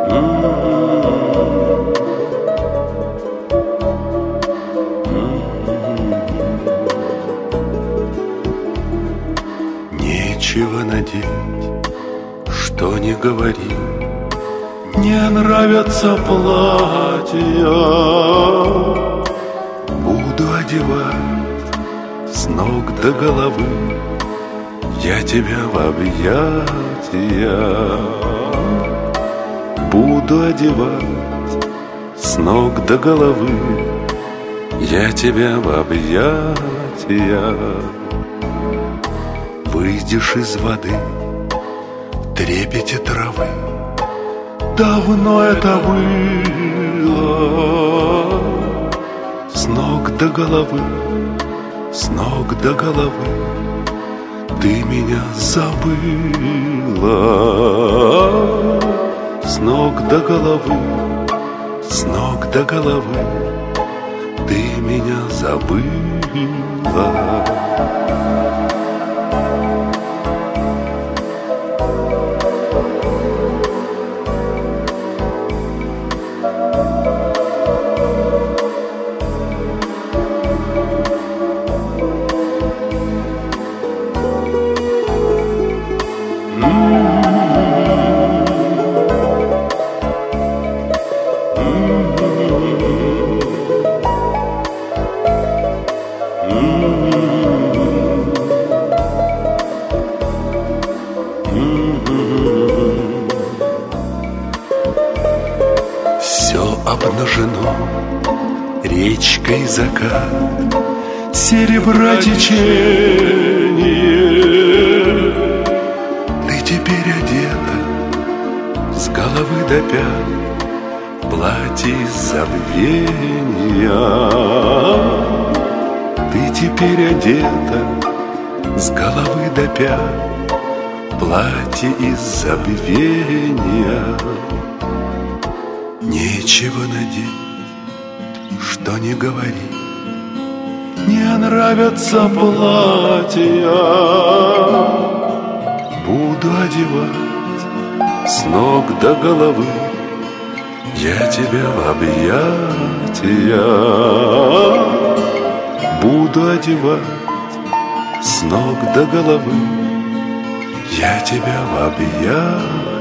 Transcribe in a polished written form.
Нечего надеть, что не говори, не нравятся платья. Буду одевать с ног до головы я тебя в объятия. Буду одевать с ног до головы я тебя в объятия. Выйдешь из воды в трепете травы, давно это было. С ног до головы, с ног до головы ты меня забыла. С ног до головы, с ног до головы ты меня забыла. Все обнажено, речка и закат, серебра течение. Ты теперь одета с головы до пят в платье из забвения. Ты теперь одета с головы до пят в платье из забвения. Нечего надеть, что не говори, не нравятся платья. Буду одевать с ног до головы я тебя в объятия. Буду одевать с ног до головы я тебя в объятия.